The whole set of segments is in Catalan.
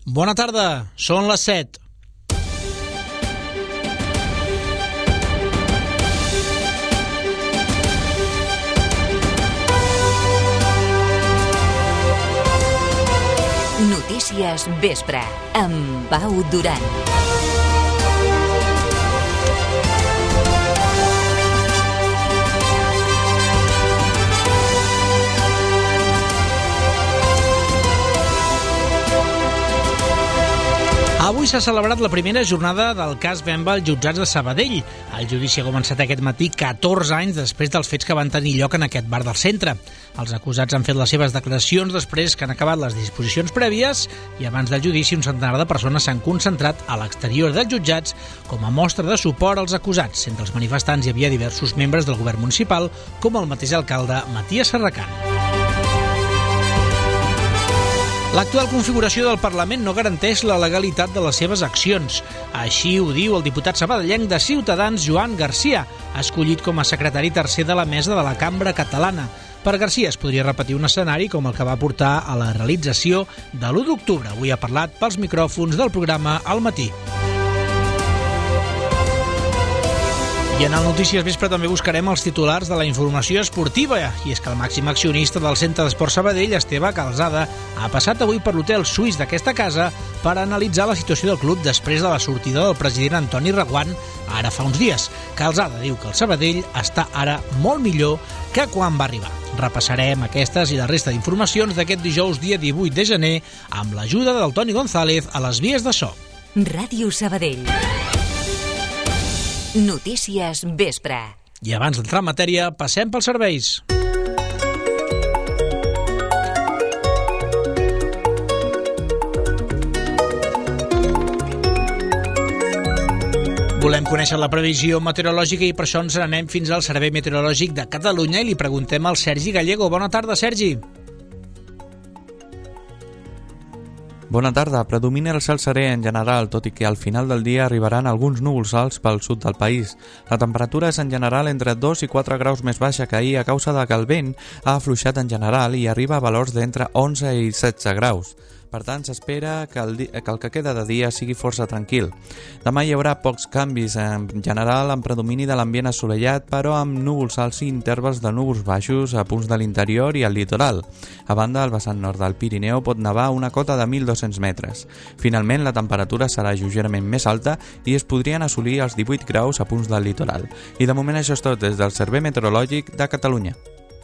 Bona tarda, són les 7. Notícies Vespre, amb Pau Duran. Avui s'ha celebrat la primera jornada del cas Bemba als jutjats de Sabadell. El judici ha començat aquest matí 14 anys després dels fets que van tenir lloc en aquest bar del centre. Els acusats han fet les seves declaracions després que han acabat les disposicions prèvies i abans del judici un centenar de persones s'han concentrat a l'exterior dels jutjats com a mostra de suport als acusats. Entre els manifestants hi havia diversos membres del govern municipal, com el mateix alcalde Matías Serracant. L'actual configuració del Parlament no garanteix la legalitat de les seves accions. Així ho diu el diputat sabadellenc de Ciutadans, Joan Garcia, escollit com a secretari tercer de la mesa de la Cambra Catalana. Per Garcia es podria repetir un escenari com el que va portar a la realització de l'1 d'octubre. Avui ha parlat pels micròfons del programa Al Matí. I en el Notícies Vespre també buscarem els titulars de la informació esportiva. I és que el màxim accionista del Centre d'Esport Sabadell, Esteve Calzada, ha passat avui per l'hotel suís d'aquesta casa per analitzar la situació del club després de la sortida del president Antoni Reguant ara fa uns dies. Calzada diu que el Sabadell està ara molt millor que quan va arribar. Repassarem aquestes i la resta d'informacions d'aquest dijous dia 18 de gener amb l'ajuda del Toni González a les vies de so. Ràdio Sabadell. Notícies Vespre. I abans d'entrar en matèria, passem pels serveis. Volem conèixer la previsió meteorològica i per això ens n'anem fins al Servei Meteorològic de Catalunya i li preguntem al Sergi Gallego. Bona tarda, Sergi. Bona tarda. Predomina el cel serè en general, tot i que al final del dia arribaran alguns núvols alts pel sud del país. La temperatura és en general entre 2 i 4 graus més baixa que ahir a causa de que el vent ha afluixat en general i arriba a valors d'entre 11 i 16 graus. Per tant, s'espera que el que queda de dia sigui força tranquil. Demà hi haurà pocs canvis, en general amb predomini de l'ambient assolellat, però amb núvols alts i intervals de núvols baixos a punts de l'interior i al litoral. A banda, al vessant nord del Pirineu pot nevar una cota de 1.200 metres. Finalment, la temperatura serà lleugerament més alta i es podrien assolir els 18 graus a punts del litoral. I de moment això és tot des del Servei Meteorològic de Catalunya.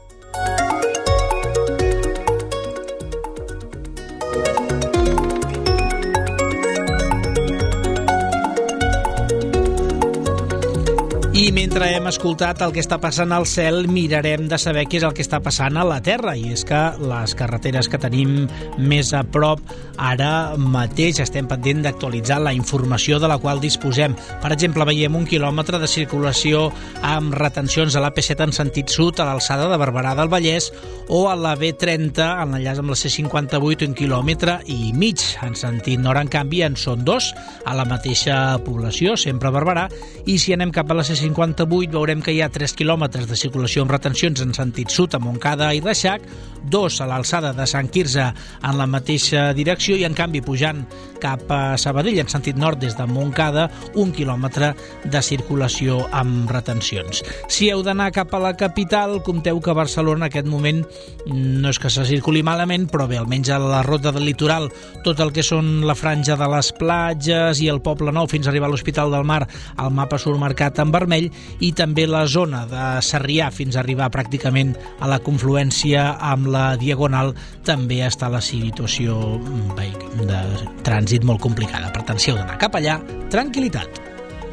I mentre hem escoltat el que està passant al cel, mirarem de saber què és el que està passant a la terra. I és que les carreteres que tenim més a prop, ara mateix estem pendent d'actualitzar la informació de la qual disposem. Per exemple, veiem 1 quilòmetre de circulació amb retencions a l'AP7 en sentit sud, a l'alçada de Barberà del Vallès, o a la B30, en l'enllaç amb la C58, 1,5 quilòmetres. En sentit nord, en canvi, en són 2, a la mateixa població, sempre a Barberà, i si anem cap a la C58 veurem que hi ha 3 quilòmetres de circulació amb retencions en sentit sud a Montcada i Reixac, 2 a l'alçada de Sant Quirze en la mateixa direcció i en canvi pujant cap a Sabadell en sentit nord des de Montcada 1 quilòmetre de circulació amb retencions. Si heu d'anar cap a la capital, compteu que a Barcelona en aquest moment no és que se circuli malament, però bé, almenys a la Rota del Litoral, tot el que són la franja de les platges i el Poble Nou fins a arribar a l'Hospital del Mar, el mapa surt marcat en vermell, i també la zona de Sarrià fins a arribar pràcticament a la confluència amb la Diagonal també està la situació de trànsit molt complicada. Per tant, si heu d'anar cap allà, tranquil·litat.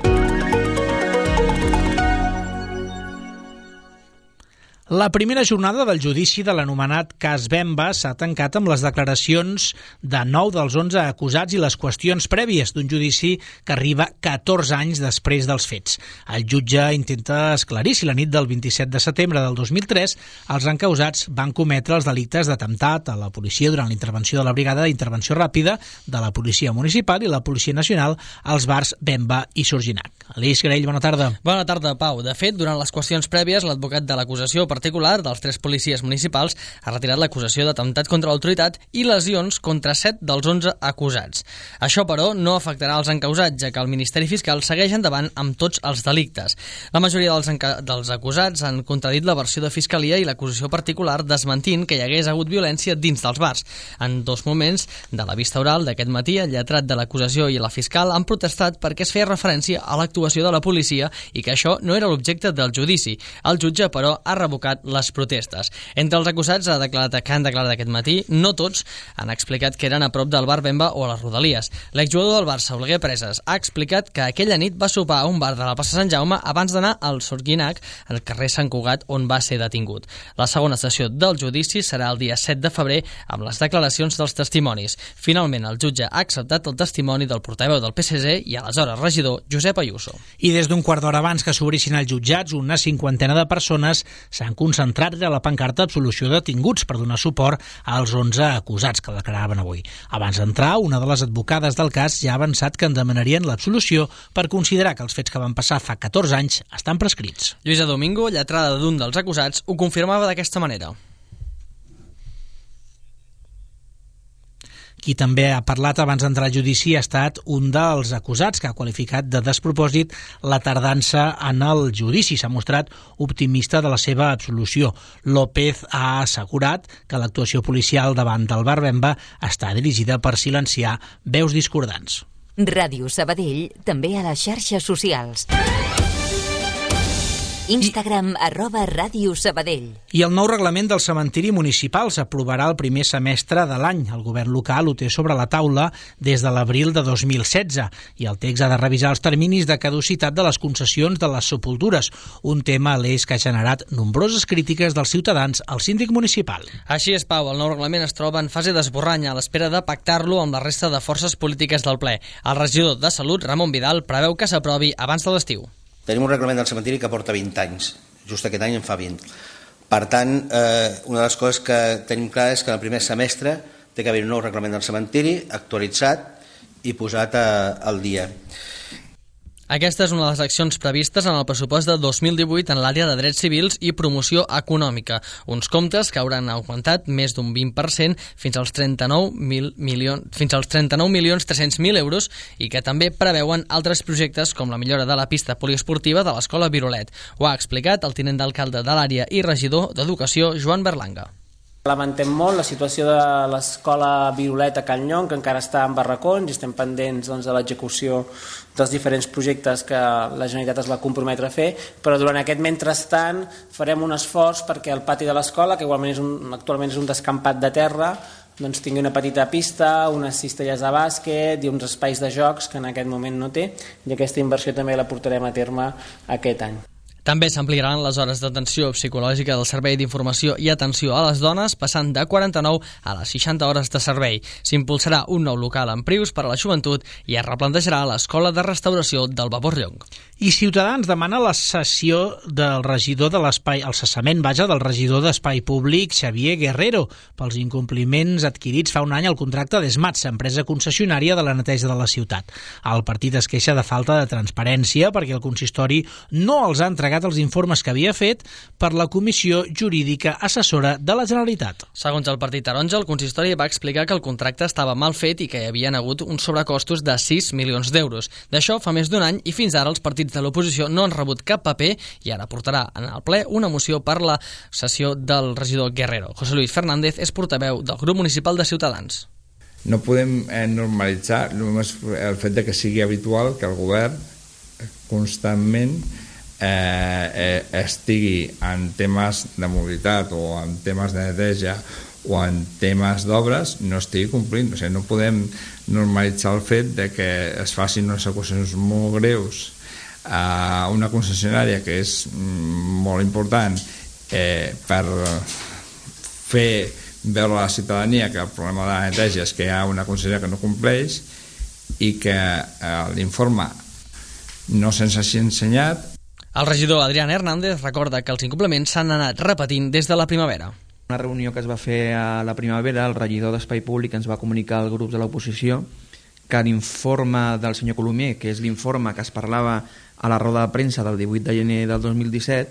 La primera jornada del judici de l'anomenat cas Bemba s'ha tancat amb les declaracions de 9 dels 11 acusats i les qüestions prèvies d'un judici que arriba 14 anys després dels fets. El jutge intenta esclarir si la nit del 27 de setembre del 2003 els encausats van cometre els delictes d'atemptat a la policia durant la intervenció de la Brigada d'Intervenció Ràpida de la Policia Municipal i la Policia Nacional als bars Bemba i Sorginac. Aleix Garell, bona tarda. Bona tarda, Pau. De fet, durant les qüestions prèvies, l'advocat de l'acusació particular dels 3 policies municipals ha retirat l'acusació d'atemptat contra l'autoritat i lesions contra 7 dels 11 acusats. Això, però, no afectarà els encausats, ja que el Ministeri Fiscal segueix endavant amb tots els delictes. La majoria dels acusats han contradit la versió de Fiscalia i l'acusació particular, desmentint que hi hagués hagut violència dins dels bars. En 2 moments de la vista oral d'aquest matí, el lletrat de l'acusació i la fiscal han protestat perquè es feia referència a l'actuació de la policia i que això no era l'objecte del judici. El jutge, però, ha revocat les protestes. Entre els acusats que han declarat aquest matí, no tots han explicat que eren a prop del bar Bemba o a les Rodalies. L'exjugador del Barça, Oleguer Preses, ha explicat que aquella nit va sopar a un bar de la plaça Sant Jaume abans d'anar al Sorguinac, al carrer Sant Cugat, on va ser detingut. La segona sessió del judici serà el dia 7 de febrer amb les declaracions dels testimonis. Finalment, el jutge ha acceptat el testimoni del portaveu del PSC i aleshores regidor Josep Ayuso. I des d'un quart d'hora abans que s'obrissin els jutjats, una 50ena de persones s'han concentrat a la pancarta d'absolució de detinguts per donar suport als 11 acusats que declaraven avui. Abans d'entrar, una de les advocades del cas ja ha avançat que en demanarien l'absolució per considerar que els fets que van passar fa 14 anys estan prescrits. Lluïsa Domingo, lletrada d'un dels acusats, ho confirmava d'aquesta manera. Qui també ha parlat abans d'entrar al judici ha estat un dels acusats que ha qualificat de despropòsit la tardança en el judici. S'ha mostrat optimista de la seva absolució. López ha assegurat que l'actuació policial davant del bar Bemba està dirigida per silenciar veus discordants. Ràdio Sabadell, també a les xarxes socials. Instagram @Ràdio Sabadell. I el nou reglament del cementiri municipal s'aprovarà el primer semestre de l'any. El govern local ho té sobre la taula des de l'abril de 2016 i el text ha de revisar els terminis de caducitat de les concessions de les sepultures, un tema a l'eix que ha generat nombroses crítiques dels ciutadans al síndic municipal. Així és, Pau, el nou reglament es troba en fase d'esborrany a l'espera de pactar-lo amb la resta de forces polítiques del ple. El regidor de Salut, Ramon Vidal, preveu que s'aprovi abans de l'estiu. Tenim un reglament del cementiri que porta 20 anys, just aquest any en fa 20. Per tant, una de les coses que tenim clar és que en el primer semestre té que haver un nou reglament del cementiri actualitzat i posat al dia. Aquesta és una de les accions previstes en el pressupost de 2018 en l'àrea de drets civils i promoció econòmica, uns comptes que hauran augmentat més d'un 20% fins als 39.300.000 euros i que també preveuen altres projectes com la millora de la pista poliesportiva de l'Escola Virolet. Ho ha explicat el tinent d'alcalde de l'àrea i regidor d'Educació, Joan Berlanga. Lamentem molt la situació de l'escola Virolet a Can Llong, que encara està en barracons i estem pendents de l'execució dels diferents projectes que la Generalitat es va comprometre a fer, però durant aquest mentrestant farem un esforç perquè el pati de l'escola, que igualment actualment és un descampat de terra, doncs tingui una petita pista, unes cistelles de bàsquet i uns espais de jocs que en aquest moment no té, i aquesta inversió també la portarem a terme aquest any. També s'ampliaran les hores d'atenció psicològica del Servei d'Informació i Atenció a les Dones, passant de 49 a les 60 hores de servei. S'impulsarà un nou local en Prius per a la joventut i es replantejarà l'Escola de Restauració del Vapor Llong. I Ciutadans demana la cessió del regidor de l'espai, el cessament, del regidor d'Espai Públic, Xavier Guerrero, pels incompliments adquirits fa un any al contracte d'Esmats, empresa concessionària de la neteja de la ciutat. El partit es queixa de falta de transparència perquè el consistori no els ha entregat els informes que havia fet per la Comissió Jurídica Assessora de la Generalitat. Segons el Partit Taronja, el consistori va explicar que el contracte estava mal fet i que hi havien hagut uns sobrecostos de 6 milions d'euros. D'això fa més d'un any i fins ara els partits de l'oposició no han rebut cap paper i ara portarà en el ple una moció per la cessió del regidor Guerrero. José Luis Fernández és portaveu del grup municipal de Ciutadans. No podem normalitzar només el fet de que sigui habitual que el govern constantment estigui en temes de mobilitat o en temes de neteja o en temes d'obres no estigui complint. O sigui, no podem normalitzar el fet de que es facin unes acusacions molt greus a una concessionària que és molt important per fer veure a la ciutadania que el problema de la neteja és que hi ha una concessionària que no compleix i que l'informe no se'ns hagi ensenyat. El regidor Adrián Hernández recorda que els incompliments s'han anat repetint des de la primavera. Una reunió que es va fer a la primavera, el regidor d'Espai Públic ens va comunicar als grups de l'oposició que l'informe del senyor Colomier, que és l'informe que es parlava a la roda de premsa del 18 de gener del 2017,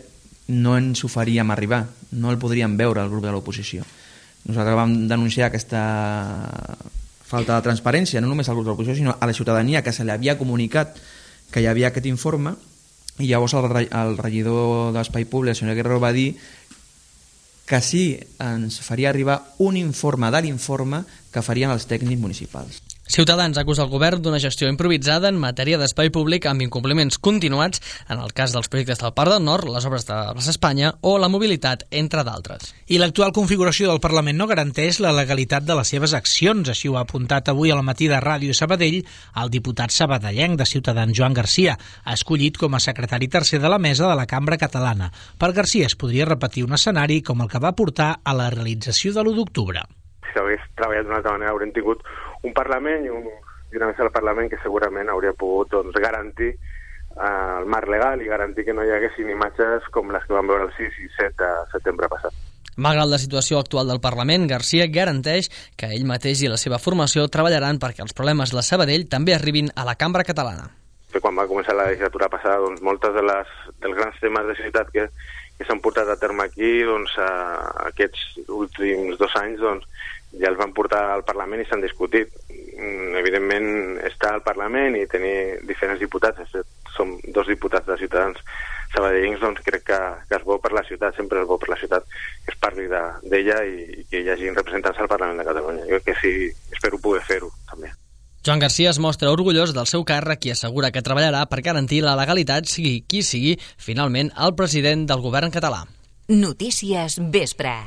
no ens ho faríem arribar, no el podríem veure el grup de l'oposició. Nosaltres vam denunciar aquesta falta de transparència, no només al grup de l'oposició, sinó a la ciutadania, que se li havia comunicat que hi havia aquest informe, i llavors el regidor d'Espai Públic, el senyor Guerrero, va dir que sí ens faria arribar un informe de l'informe que farien els tècnics municipals. Ciutadans acusa el govern d'una gestió improvisada en matèria d'espai públic amb incompliments continuats en el cas dels projectes del Parc del Nord, les obres de Plaça Espanya o la mobilitat, entre d'altres. I l'actual configuració del Parlament no garanteix la legalitat de les seves accions. Així ho ha apuntat avui a la matí de Ràdio Sabadell el diputat sabadellenc de Ciutadans, Joan Garcia, escollit com a secretari tercer de la mesa de la Cambra Catalana. Per Garcia es podria repetir un escenari com el que va portar a la realització de l'1 d'octubre. Si hagués treballat d'una altra manera haurem tingut un Parlament i una mesa del Parlament que segurament hauria pogut garantir el marc legal i garantir que no hi haguessin imatges com les que vam veure el 6 i 7 de setembre passat. Malgrat la situació actual del Parlament, Garcia garanteix que ell mateix i la seva formació treballaran perquè els problemes de Sabadell també arribin a la Cambra Catalana. Quan va començar la legislatura passada, moltes dels grans temes de ciutat que s'han portat a terme aquí, aquests últims 2 anys, ja els van portar al Parlament i s'han discutit. Evidentment, estar al Parlament i tenir diferents diputats, som 2 diputats de Ciutadans sabadellencs, crec que és bo per la ciutat, sempre és bo per la ciutat que es parli d'ella i que hi hagi representants al Parlament de Catalunya. Jo que sí, espero poder fer-ho, també. Joan Garcia es mostra orgullós del seu càrrec i assegura que treballarà per garantir la legalitat, sigui qui sigui, finalment, el president del govern català. Notícies Vespre.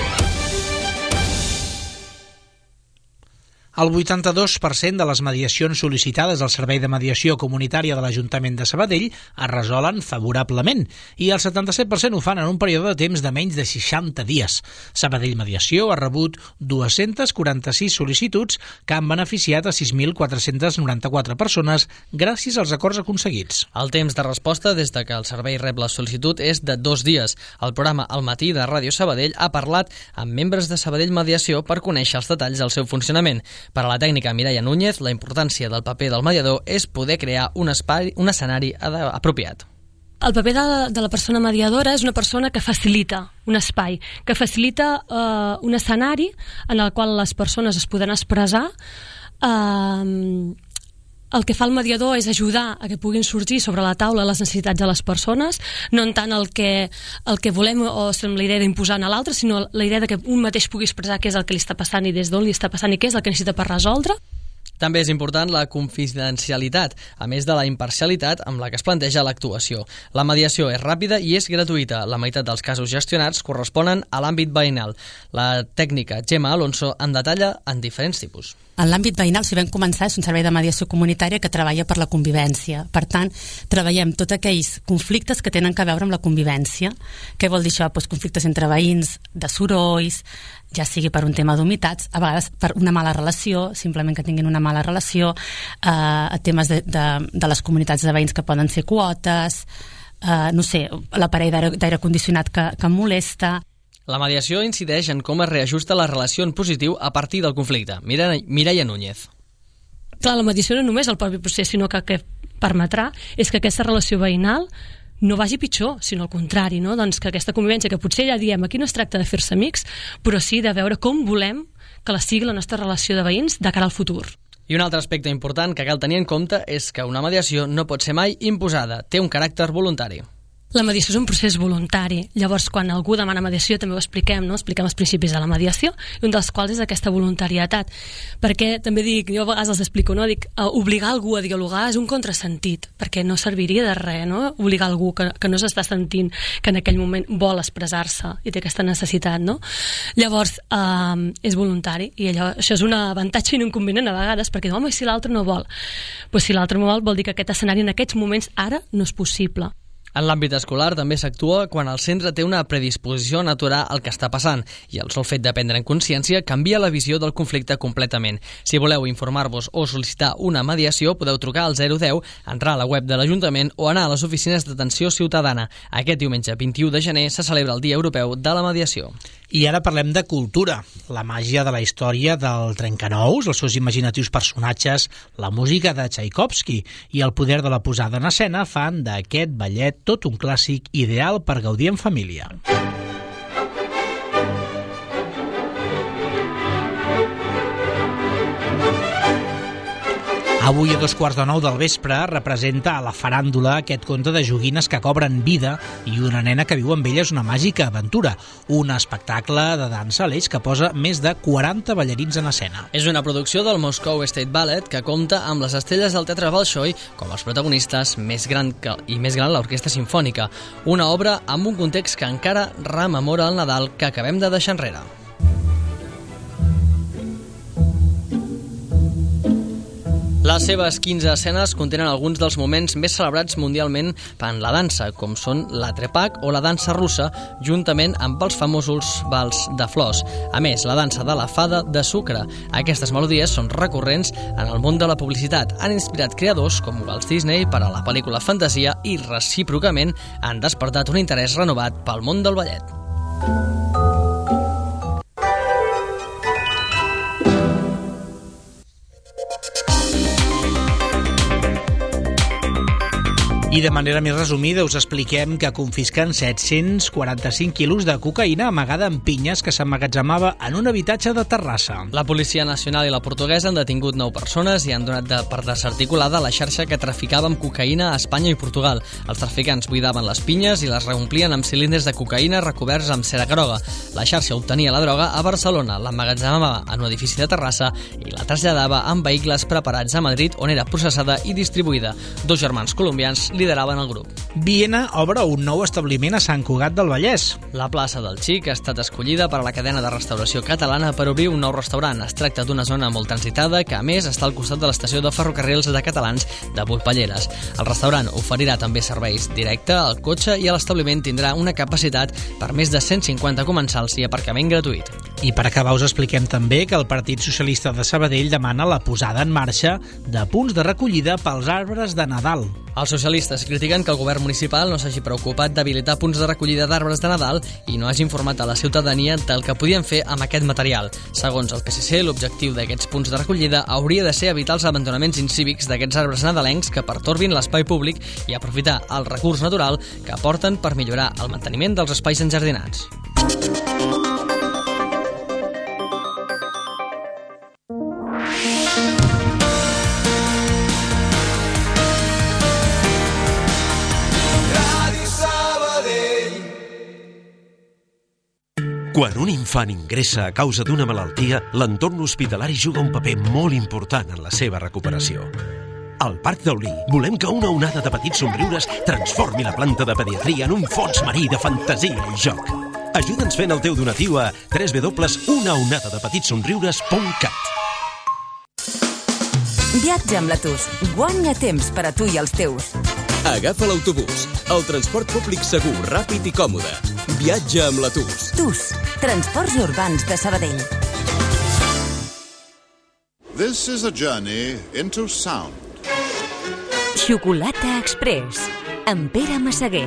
El 82% de les mediacions sol·licitades al Servei de Mediació Comunitària de l'Ajuntament de Sabadell es resolen favorablement i el 77% ho fan en un període de temps de menys de 60 dies. Sabadell Mediació ha rebut 246 sol·licituds que han beneficiat a 6.494 persones gràcies als acords aconseguits. El temps de resposta des de que el servei rep la sol·licitud és de 2 dies. El programa Al Matí de Ràdio Sabadell ha parlat amb membres de Sabadell Mediació per conèixer els detalls del seu funcionament. Per a la tècnica Mireia Núñez, la importància del paper del mediador és poder crear un escenari apropiat. El paper de la persona mediadora és una persona que facilita un espai, que facilita un escenari en el qual les persones es poden expressar. El que fa el mediador és ajudar a que puguin sorgir sobre la taula les necessitats de les persones, no en tant el que volem o amb la idea d'imposar a l'altre, sinó la idea de que un mateix pugui expressar què és el que li està passant i des d'on li està passant i què és el que necessita per resoldre. També és important la confidencialitat, a més de la imparcialitat amb la que es planteja l'actuació. La mediació és ràpida i és gratuïta. La meitat dels casos gestionats corresponen a l'àmbit veïnal. La tècnica Gemma Alonso en detalla en diferents tipus. En l'àmbit veïnal, si vam començar, és un servei de mediació comunitària que treballa per la convivència. Per tant, treballem tots aquells conflictes que tenen a veure amb la convivència. Què vol dir això? Doncs conflictes entre veïns, de sorolls, ja sigui per un tema d'humitats, a vegades per una mala relació, simplement que tinguin una mala relació, temes de les comunitats de veïns que poden ser quotes, no sé, l'aparell d'aire condicionat que molesta. La mediació incideix en com es reajusta la relació en positiu a partir del conflicte. Mireia Núñez. Clar, la mediació no només el propi procés, sinó que el que permetrà és que aquesta relació veïnal no vagi pitjor, sinó al contrari, no? Doncs que aquesta convivència, que potser ja diem aquí no es tracta de fer-se amics, però sí de veure com volem que la sigui la nostra relació de veïns de cara al futur. I un altre aspecte important que cal tenir en compte és que una mediació no pot ser mai imposada, té un caràcter voluntari. La mediació és un procés voluntari. Llavors, quan algú demana mediació, també ho expliquem, no? Expliquem els principis de la mediació, i un dels quals és aquesta voluntarietat. Perquè també dic, jo a vegades els explico, no? Dic, obligar algú a dialogar és un contrasentit, perquè no serviria de res, no? Obligar algú que no s'està sentint, que en aquell moment vol expressar-se i té aquesta necessitat, no? Llavors, és voluntari, i això és un avantatge i un inconvenient a vegades, perquè home, si l'altre no vol? Pues si l'altre no vol dir que aquest escenari en aquests moments ara no és possible. En l'àmbit escolar també s'actua quan el centre té una predisposició a aturar el que està passant i el sol fet de prendre en consciència canvia la visió del conflicte completament. Si voleu informar-vos o sol·licitar una mediació, podeu trucar al 010, entrar a la web de l'Ajuntament o anar a les oficines d'atenció ciutadana. Aquest diumenge 21 de gener se celebra el Dia Europeu de la Mediació. I ara parlem de cultura, la màgia de la història del Trencanous, els seus imaginatius personatges, la música de Tchaikovsky i el poder de la posada en escena fan d'aquest ballet tot un clàssic ideal per gaudir en família. Avui a 8:45 del vespre representa a la faràndula aquest conte de joguines que cobren vida i una nena que viu amb elles una màgica aventura, un espectacle de dansa a l'eix que posa més de 40 ballarins en escena. És una producció del Moscow State Ballet que compta amb les estrelles del teatre Bolshoi com els protagonistes, més gran l'orquestra simfònica, una obra amb un context que encara rememora el Nadal que acabem de deixar enrere. Les seves 15 escenes contenen alguns dels moments més celebrats mundialment en la dansa, com són la trepak o la dansa russa, juntament amb els famosos bals de flors. A més, la dansa de la fada de sucre. Aquestes melodies són recurrents en el món de la publicitat. Han inspirat creadors com Walt Disney per a la pel·lícula Fantasia i, recíprocament, han despertat un interès renovat pel món del ballet. I de manera més resumida us expliquem que confisquen 745 quilos de cocaïna amagada en pinyes que s'emmagatzemava en un habitatge de Terrassa. La Policia Nacional i la Portuguesa han detingut 9 persones i han donat per desarticulada la xarxa que traficava amb cocaïna a Espanya i Portugal. Els traficants buidaven les pinyes i les reomplien amb cilindres de cocaïna recoberts amb cera groga. La xarxa obtenia la droga a Barcelona, l'emmagatzemava en un edifici de Terrassa i la traslladava en vehicles preparats a Madrid, on era processada i distribuïda. 2 germans colombians lideraven el grup. Viena obre un nou establiment a Sant Cugat del Vallès. La plaça del Xic ha estat escollida per a la cadena de restauració catalana per obrir un nou restaurant. Es tracta d'una zona molt transitada que, a més, està al costat de l'estació de ferrocarrils de Catalans de Buipalleres. El restaurant oferirà també serveis directe al cotxe i l'establiment tindrà una capacitat per més de 150 comensals i aparcament gratuït. I per acabar us expliquem també que el Partit Socialista de Sabadell demana la posada en marxa de punts de recollida pels arbres de Nadal. Els socialistes critiquen que el govern municipal no s'hagi preocupat d'habilitar punts de recollida d'arbres de Nadal i no hagi informat a la ciutadania del que podien fer amb aquest material. Segons el PSC, l'objectiu d'aquests punts de recollida hauria de ser evitar els abandonaments incívics d'aquests arbres nadalencs que pertorbin l'espai públic i aprofitar el recurs natural que aporten per millorar el manteniment dels espais enjardinats. Quan un infant ingressa a causa d'una malaltia, l'entorn hospitalari juga un paper molt important en la seva recuperació. Al Parc Taulí volem que una onada de petits somriures transformi la planta de pediatria en un fons marí de fantasia i joc. Ajuda'ns fent el teu donatiu a www.unaonadadepetitsomriures.cat. Viatja amb la TUS. Guanya temps per a tu i els teus. Agafa l'autobús. El transport públic segur, ràpid i còmode. Viatja amb la TUS. TUS. Transports urbans de Sabadell. This is a journey into sound. Xocolata Express. Amb Pere Massaguer.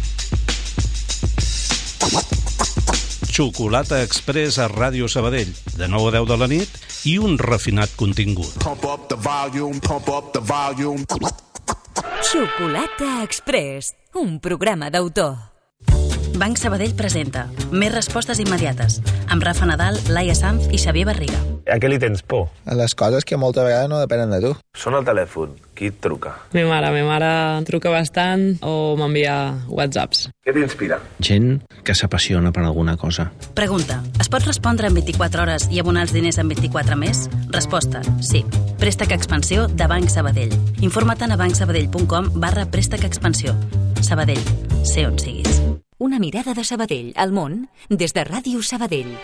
Xocolata Express a Ràdio Sabadell, de 9 a 10 de la nit i un refinat contingut. Pump up the volume, pump up the volume. Xocolata Express, un programa d'autor. Banc Sabadell presenta Més respostes immediates, amb Rafa Nadal, Laia Sanz i Xavier Barriga. A què li tens por? A les coses que moltes vegades no depenen de tu. Sona el telèfon. Qui et truca? Mi mare truca bastant o m'envia whatsapps. Què t'inspira? Gent que s'apassiona per alguna cosa. Pregunta, es pot respondre en 24 hores i abonar els diners en 24 més? Resposta, sí. Préstec Expansió de Banc Sabadell. Informa't a bancsabadell.com/préstec expansió. Sabadell, sé on siguis. Una mirada de Sabadell al món des de Ràdio Sabadell.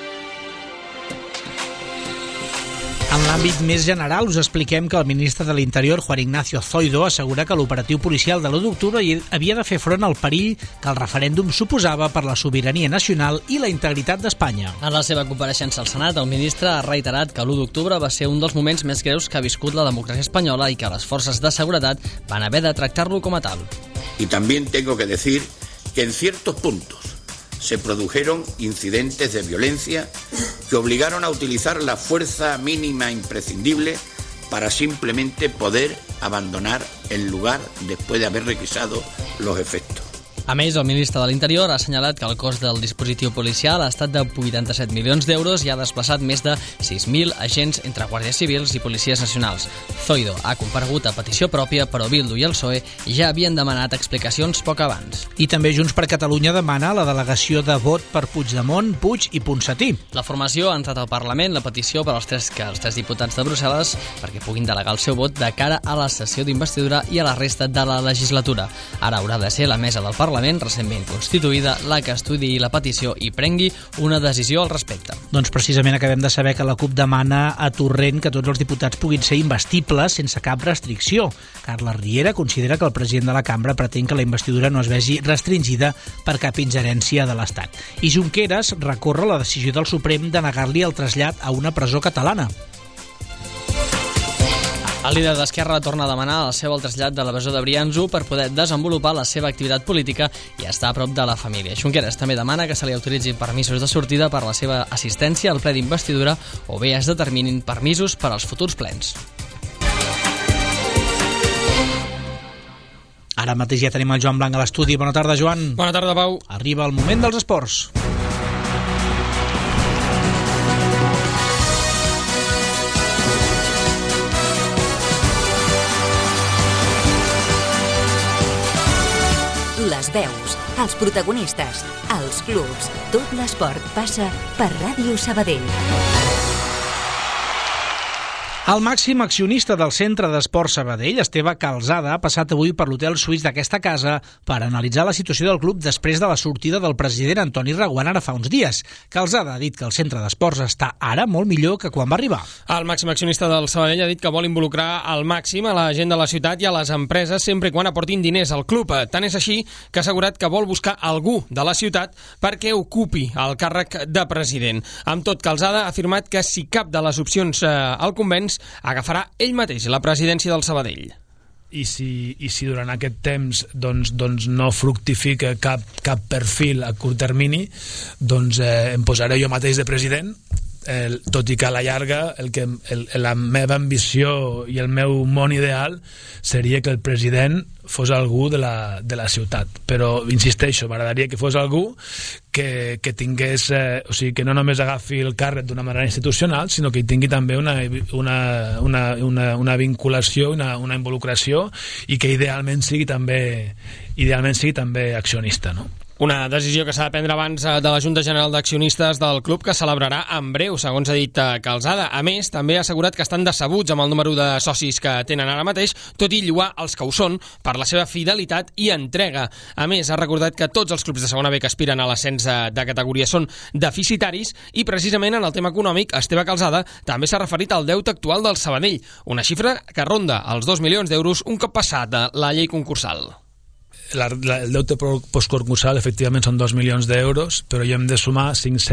En l'àmbit més general us expliquem que el ministre de l'Interior, Juan Ignacio Zoido, assegura que l'operatiu policial de l'1 d'octubre havia de fer front al perill que el referèndum suposava per la sobirania nacional i la integritat d'Espanya. En la seva compareixença al Senat, el ministre ha reiterat que l'1 d'octubre va ser un dels moments més greus que ha viscut la democràcia espanyola i que les forces de seguretat van haver de tractar-lo com a tal. Y también tengo que decir que en ciertos puntos se produjeron incidentes de violencia que obligaron a utilizar la fuerza mínima imprescindible para simplemente poder abandonar el lugar después de haber requisado los efectos. A més, el ministre de l'Interior ha assenyalat que el cost del dispositiu policial ha estat de 87 milions d'euros i ha desplaçat més de 6.000 agents entre guàrdies civils i policies nacionals. Zoido ha comparegut a petició pròpia, però Bildu i el PSOE ja havien demanat explicacions poc abans. I també Junts per Catalunya demana la delegació de vot per Puigdemont, Puig i Ponsatí. La formació ha entrat al Parlament la petició per als tres diputats de Brussel·les perquè puguin delegar el seu vot de cara a la sessió d'investidura i a la resta de la legislatura. Ara haurà de ser la mesa del Parlament, recentment constituïda, la que estudiï la petició i prengui una decisió al respecte. Doncs precisament acabem de saber que la CUP demana a Torrent que tots els diputats puguin ser investibles sense cap restricció. Carles Riera considera que el president de la cambra pretén que la investidura no es vegi restringida per cap ingerència de l'Estat. I Junqueras recorre la decisió del Suprem de negar-li el trasllat a una presó catalana. El líder d'Esquerra torna a demanar al seu el trasllat de la presó de Brianzo per poder desenvolupar la seva activitat política i estar a prop de la família. Junqueras també demana que se li autoritzin permisos de sortida per la seva assistència al ple d'investidura o bé es determinin permisos per als futurs plens. Ara mateix ja tenim el Joan Blanc a l'estudi. Bona tarda, Joan. Bona tarda, Pau. Arriba el moment dels esports. Les veus, els protagonistes, els clubs, tot l'esport passa per Ràdio Sabadell. El màxim accionista del Centre d'Esport Sabadell, Esteve Calzada, ha passat avui per l'hotel suís d'aquesta casa per analitzar la situació del club després de la sortida del president Antoni Reguant ara fa uns dies. Calzada ha dit que el Centre d'Esports està ara molt millor que quan va arribar. El màxim accionista del Sabadell ha dit que vol involucrar al màxim a la gent de la ciutat i a les empreses sempre i quan aportin diners al club. Tant és així que ha assegurat que vol buscar algú de la ciutat perquè ocupi el càrrec de president. Amb tot, Calzada ha afirmat que si cap de les opcions el convenç, agafarà ell mateix la presidència del Sabadell. I si durant aquest temps doncs no fructifica cap perfil a curt termini, doncs em posaré jo mateix de president, tot i que a la llarga la meva ambició i el meu món ideal seria que el president fos algú de la ciutat, però insisteixo, m'agradaria que fos algú que tingués, o sigui, que no només agafi el càrrec d'una manera institucional, sinó que hi tingui també una vinculació, una involucració, i que idealment sigui també accionista, no? Una decisió que s'ha de prendre abans de la Junta General d'Accionistes del club, que celebrarà en breu, segons ha dit Calzada. A més, també ha assegurat que estan decebuts amb el número de socis que tenen ara mateix, tot i lloar els que ho són per la seva fidelitat i entrega. A més, ha recordat que tots els clubs de segona B que aspiren a l'ascens de categoria són deficitaris i, precisament en el tema econòmic, Esteve Calzada també s'ha referit al deute actual del Sabadell, una xifra que ronda els 2 milions d'euros un cop passat la llei concursal. El deute postconcursal efectivament són 2 milions d'euros, però hi hem de sumar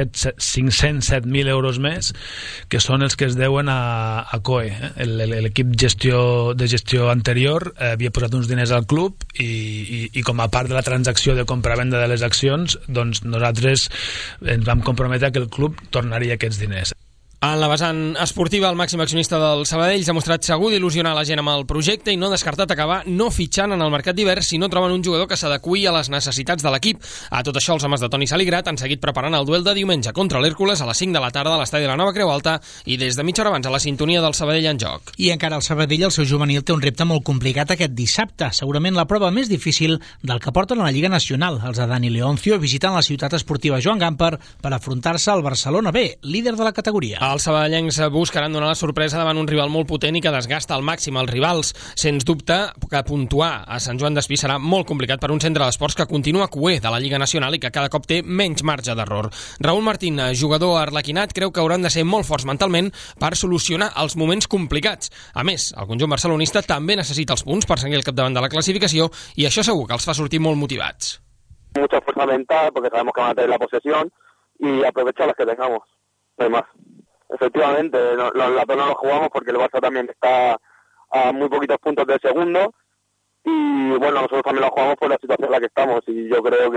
507.000 euros més, que són els que es deuen a COE. L'equip de gestió anterior havia posat uns diners al club i com a part de la transacció de compra-venda de les accions, doncs nosaltres ens vam comprometre que el club tornaria aquests diners. En la vessant esportiva, el màxim accionista del Sabadell s'ha mostrat segur d'il·lusionar la gent amb el projecte i no ha descartat acabar no fitxant en el mercat d'hivern si no troben un jugador que s'adeqüi a les necessitats de l'equip. A tot això, els homes de Toni Saligrat han seguit preparant el duel de diumenge contra l'Hèrcules a les 5 de la tarda a l'estadi de la Nova Creu Alta i des de mitja hora abans a la sintonia del Sabadell en joc. I encara el Sabadell, el seu juvenil, té un repte molt complicat aquest dissabte, segurament la prova més difícil del que porten a la Lliga Nacional. Els de Dani Leoncio visiten la ciutat esportiva Joan Gamper per afrontar-se al Barcelona B, líder de la categoria. Els sabadellencs buscaran donar la sorpresa davant un rival molt potent i que desgasta al màxim els rivals. Sens dubte que puntuar a Sant Joan d'Espí serà molt complicat per un centre d'esports que continua cuer de la Lliga Nacional i que cada cop té menys marge d'error. Raúl Martín, jugador arlequinat, creu que hauran de ser molt forts mentalment per solucionar els moments complicats. A més, el conjunt barcelonista també necessita els punts per seguir al capdavant de la classificació i això segur que els fa sortir molt motivats. Mucha fuerza mental porque sabemos que van a tener la posesión y aprovechar las que tengamos, no hay más. Efectivamente, la zona lo jugamos porque el Barça también está a muy poquitos puntos del segundo y bueno, nosotros también lo jugamos por la situación en la que estamos y yo creo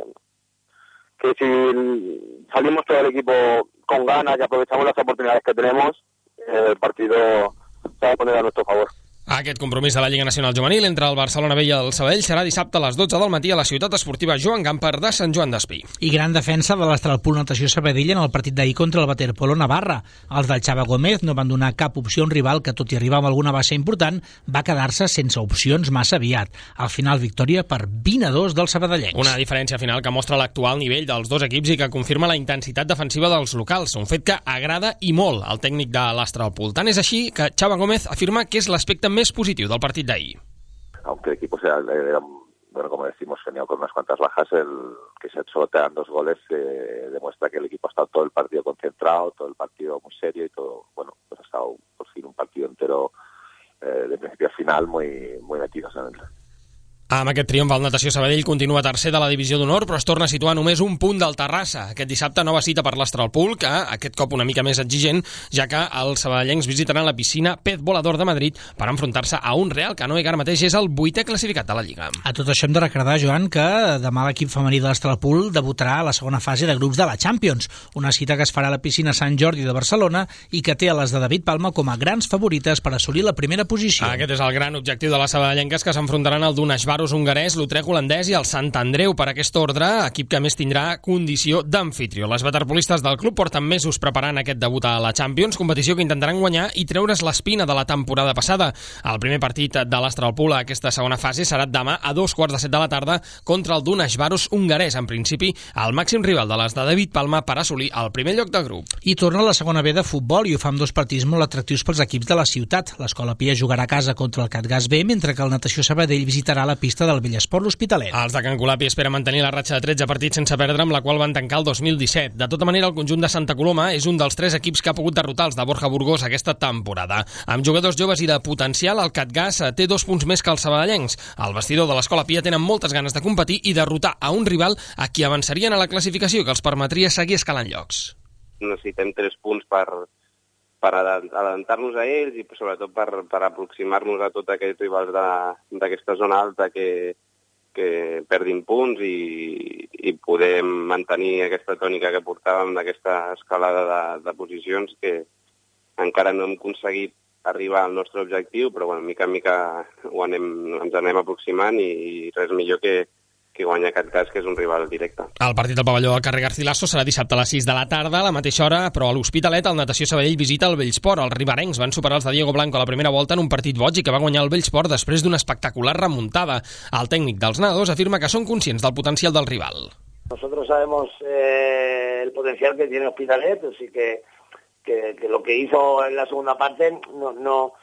que si salimos todo el equipo con ganas y aprovechamos las oportunidades que tenemos, el partido va a poner a nuestro favor. Aquest compromís de la Lliga Nacional Juvenil entre el Barcelona B i el Sabadell serà dissabte a les 12 del matí a la ciutat esportiva Joan Gamper de Sant Joan d'Espí. I gran defensa de l'Astralpool Natació Sabadell en el partit d'ahir contra el Waterpolo Navarra. Els del Xava Gómez no van donar cap opció a un rival que, tot i arribar amb alguna baixa important, va quedar-se sense opcions massa aviat. Al final, victòria per 20-2 dels sabadellencs. Una diferència final que mostra l'actual nivell dels dos equips i que confirma la intensitat defensiva dels locals, un fet que agrada i molt al tècnic de l'Astralpool. Tant és així que Xava Gómez afirma que és l'aspecte més positiu del partit de ahí. Aunque el equipo sea, bueno, como decimos, venía con unas cuantas bajas, el que se solo te dan 2 goles demuestra que el equipo ha estado todo el partido concentrado, todo el partido muy serio y todo, bueno, pues ha estado por fin un partido entero de principio a final muy metidos en el... Amb aquest triomf, el Natació Sabadell continua tercer de la divisió d'honor, però es torna a situar només un punt del Terrassa. Aquest dissabte, nova cita per l'Astralpool, que aquest cop una mica més exigent, ja que els sabadellencs visitaran la piscina Pez Volador de Madrid per enfrontar-se a un Real Canoe, que ara mateix és el 8è classificat de la Lliga. A tot això hem de recordar, Joan, que demà l'equip femení de l'Astralpool debutarà a la segona fase de grups de la Champions, una cita que es farà a la piscina Sant Jordi de Barcelona i que té a les de David Palma com a grans favorites per assolir la primera posició. Aquest és el gran objectiu de les sabadellenques, que s'enfrontaran al Dunajsvaros hongarès, l'Utrecht holandès i el Sant Andreu per aquest ordre, equip que més tindrà condició d'amfitrió. Les waterpolistes del club porten mesos preparant aquest debut a la Champions, competició que intentaran guanyar i treure's l'espina de la temporada passada. El primer partit de l'Astralpool a aquesta segona fase serà demà a 2:15 de la tarda contra el Dunajsvaros hongarès, en principi el màxim rival de les de David Palma per assolir el primer lloc de grup. I torna la segona B de futbol i ho fa amb 2 partits molt atractius pels equips de la ciutat. L'Escola Pia jugarà a casa contra el Catgas B, mentre que el Natació Sabadell visitarà la pista del Vellesport l'Hospitalet. Els de Can Colapi espera mantenir la ratxa de 13 partits sense perdre, amb la qual van tancar el 2017. De tota manera, el conjunt de Santa Coloma és un dels 3 equips que ha pogut derrotar els de Borja Burgos aquesta temporada. Amb jugadors joves i de potencial, el Catgas té 2 punts més que els sabadellencs. Al vestidor de l'Escola Pia tenen moltes ganes de competir i derrotar a un rival a qui avançarien a la classificació, que els permetria seguir escalant llocs. Necessitem 3 punts per adelantar-nos a ells i sobretot per aproximar-nos a tots aquests rivals d'aquesta zona alta que perdin punts i podem mantenir aquesta tònica que portàvem d'aquesta escalada de posicions que encara no hem aconseguit arribar al nostre objectiu, però bueno, mica en mica ens anem aproximant i res millor que guanya aquest cas, que és un rival directe. El partit del pavelló al carrer Garcilaso serà dissabte a les 6 de la tarda, a la mateixa hora, però a l'Hospitalet el Natació Sabadell visita el Bellsport. Els riberencs van superar els de Diego Blanco a la primera volta en un partit boig i que va guanyar el Bellsport després d'una espectacular remuntada. El tècnic dels nadadors afirma que són conscients del potencial del rival. Nosotros sabemos el potencial que tiene Hospitalet, así que lo que hizo en la segunda parte no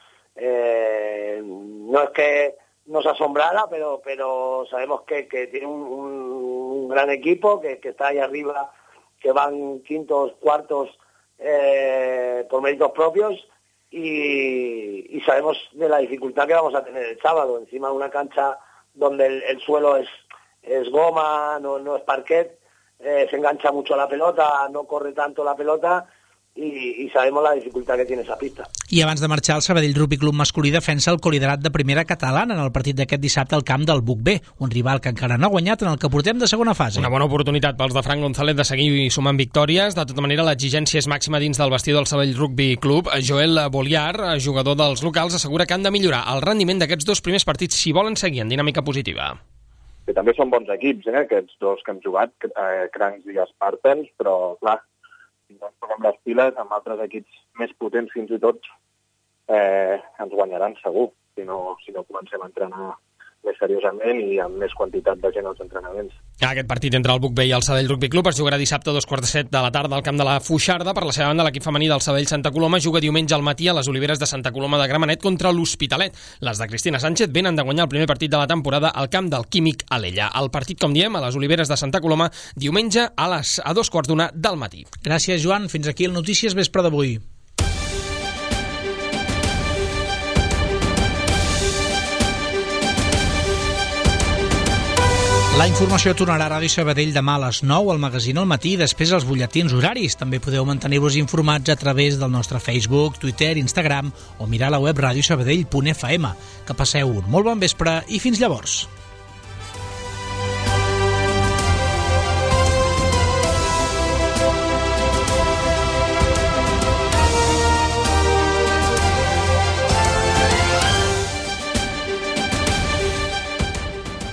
es que nos asombrara, pero sabemos que tiene un gran equipo, que está ahí arriba, que van quintos, cuartos por méritos propios y sabemos de la dificultad que vamos a tener el sábado, encima de una cancha donde el suelo es goma, no es parquet, se engancha mucho la pelota, no corre tanto la pelota y sabemos la dificultad que tiene esa pista. I abans de marxar, el Sabadell Rugby Club masculí defensa el coliderat de primera catalana en el partit d'aquest dissabte al camp del Buc B, un rival que encara no ha guanyat en el que portem de segona fase. Una bona oportunitat pels de Fran González de seguir sumant victòries. De tota manera, l'exigència és màxima dins del vestidor del Sabadell Rugby Club. Joel Boliar, jugador dels locals, assegura que han de millorar el rendiment d'aquests 2 primers partits si volen seguir en dinàmica positiva. Que també són bons equips, aquests 2 que hem jugat, Crancs i Spartans, però clar, si no ens posem les piles, amb altres equips més potents fins i tot ens guanyaran segur, si no comencem a entrenar més seriosament i amb més quantitat de gent als entrenaments. Aquest partit entre el Buc B i el Sabadell Rugby Club es jugarà dissabte a 2:15 de la tarda al camp de la Fuixarda. Per la seva banda, l'equip femení del Sabadell Santa Coloma juga diumenge al matí a les Oliveres de Santa Coloma de Gramenet contra l'Hospitalet. Les de Cristina Sánchez venen de guanyar el primer partit de la temporada al camp del Químic Alella. El partit, com diem, a les Oliveres de Santa Coloma, diumenge a 2:15 del matí. Gràcies, Joan. Fins aquí el Notícies Vespre d'avui. La informació tornarà a Ràdio Sabadell demà a les 9 al magazín al matí i després als butlletins horaris. També podeu mantenir-vos informats a través del nostre Facebook, Twitter, Instagram o mirar la web radiosabadell.fm. Que passeu un molt bon vespre i fins llavors.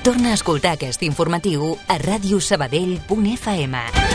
Torna a escoltar aquest informatiu a radiosabadell.fm.